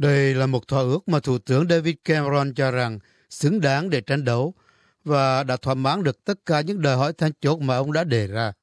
Đây là một thỏa ước mà Thủ tướng David Cameron cho rằng xứng đáng để tranh đấu và đã thỏa mãn được tất cả những đòi hỏi then chốt mà ông đã đề ra.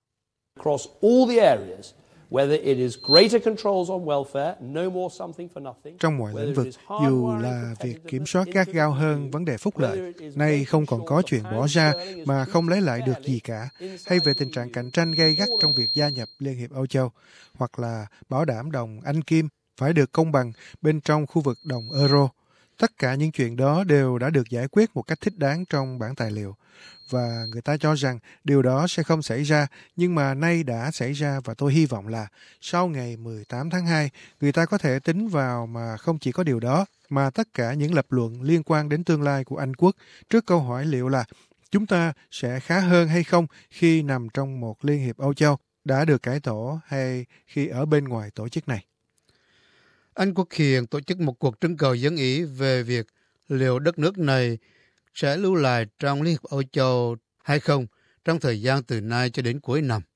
Trong mọi lĩnh vực, dù là việc kiểm soát gắt gao hơn vấn đề phúc lợi, nay không còn có chuyện bỏ ra mà không lấy lại được gì cả, hay về tình trạng cạnh tranh gay gắt trong việc gia nhập Liên hiệp Âu Châu, hoặc là bảo đảm đồng Anh Kim phải được công bằng bên trong khu vực đồng euro. Tất cả những chuyện đó đều đã được giải quyết một cách thích đáng trong bản tài liệu. Và người ta cho rằng điều đó sẽ không xảy ra, nhưng mà nay đã xảy ra và tôi hy vọng là sau ngày 18 tháng 2, người ta có thể tính vào mà không chỉ có điều đó, mà tất cả những lập luận liên quan đến tương lai của Anh quốc trước câu hỏi liệu là chúng ta sẽ khá hơn hay không khi nằm trong một Liên hiệp Âu Châu đã được cải tổ hay khi ở bên ngoài tổ chức này. Anh quốc hiện tổ chức một cuộc trưng cầu dân ý về việc liệu đất nước này sẽ lưu lại trong Liên hiệp Âu Châu hay không trong thời gian từ nay cho đến cuối năm.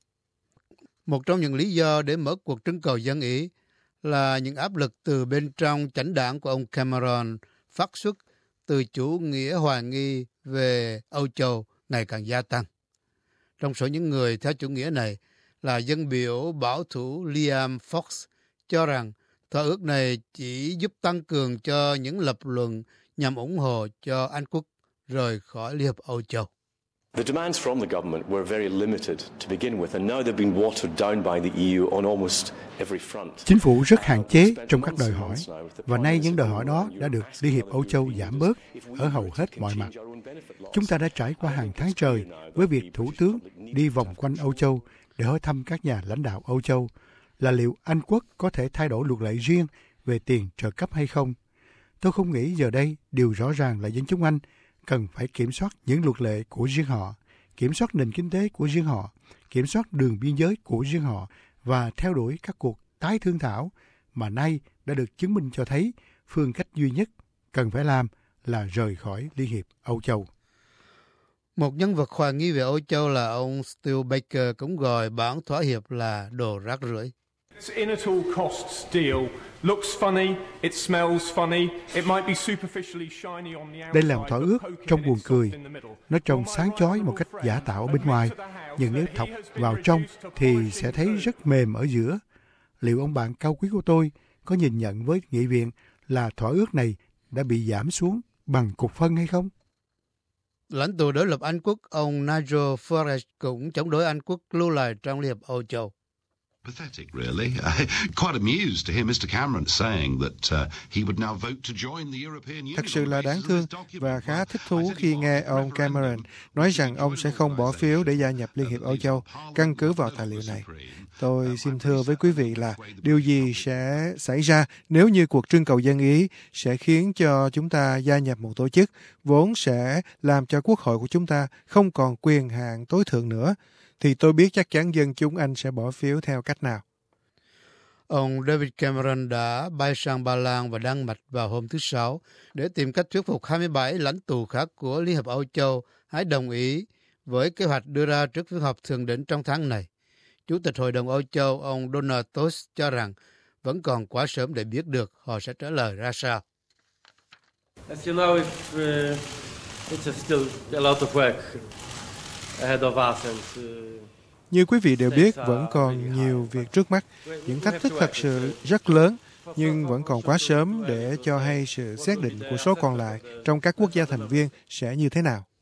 Một trong những lý do để mở cuộc trưng cầu dân ý là những áp lực từ bên trong chánh đảng của ông Cameron phát xuất từ chủ nghĩa hoài nghi về Âu Châu ngày càng gia tăng. Trong số những người theo chủ nghĩa này là dân biểu bảo thủ Liam Fox cho rằng thỏa ước này chỉ giúp tăng cường cho những lập luận nhằm ủng hộ cho Anh quốc rời khỏi Liên hiệp Âu Châu. The demands from the government were very limited to begin with, and now they've been watered down by the EU on almost every front. Chính phủ rất hạn chế trong các đòi hỏi, và nay những đòi hỏi đó đã được Liên hiệp Âu Châu giảm bớt ở hầu hết mọi mặt. Chúng ta đã trải qua hàng tháng trời với việc Thủ tướng đi vòng quanh Âu Châu để hỏi thăm các nhà lãnh đạo Âu Châu là liệu Anh quốc có thể thay đổi luật lệ riêng về tiền trợ cấp hay không. Tôi không nghĩ giờ đây điều rõ ràng là dân chúng Anh cần phải kiểm soát những luật lệ của riêng họ, kiểm soát nền kinh tế của riêng họ, kiểm soát đường biên giới của riêng họ và theo đuổi các cuộc tái thương thảo mà nay đã được chứng minh cho thấy phương cách duy nhất cần phải làm là rời khỏi Liên hiệp Âu Châu. Một nhân vật hoài nghi về Âu Châu là ông Studebaker cũng gọi bản thỏa hiệp là đồ rác rưởi. Đây là một thỏa ước trông buồn cười. Nó trông sáng chói một cách giả tạo ở bên ngoài, nhưng nếu thọc vào trong thì sẽ thấy rất mềm ở giữa. Liệu ông bạn cao quý của tôi có nhìn nhận với nghị viện là thỏa ước này đã bị giảm xuống bằng cục phân hay không? Lãnh tụ đối lập Anh quốc ông Nigel Farage cũng chống đối Anh quốc lưu lại trong Liên hiệp Âu Châu. Pathetic, really. Quite amused to hear Mr. Cameron saying that he would now vote to join the European Union. Thật sự là đáng thương và khá thích thú khi nghe ông Cameron nói rằng ông sẽ không bỏ phiếu để gia nhập Liên hiệp Âu Châu căn cứ vào tài liệu này. Tôi xin thưa với quý vị là điều gì sẽ xảy ra nếu như cuộc trưng cầu dân ý sẽ khiến cho chúng ta gia nhập một tổ chức vốn sẽ làm cho quốc hội của chúng ta không còn quyền hạn tối thượng nữa, thì tôi biết chắc chắn dân chúng Anh sẽ bỏ phiếu theo cách nào. Ông David Cameron đã bay sang Ba Lan và Đan Mạch vào hôm thứ Sáu để tìm cách thuyết phục 27 lãnh tụ khác của Liên hiệp Âu Châu hãy đồng ý với kế hoạch đưa ra trước phiên họp thượng đỉnh trong tháng này. Chủ tịch Hội đồng Âu Châu ông Donald Tusk cho rằng vẫn còn quá sớm để biết được họ sẽ trả lời ra sao. As you know, it's still a lot of work ahead of us and như quý vị đều biết, vẫn còn nhiều việc trước mắt, những thách thức thật sự rất lớn, nhưng vẫn còn quá sớm để cho hay sự xác định của số còn lại trong các quốc gia thành viên sẽ như thế nào.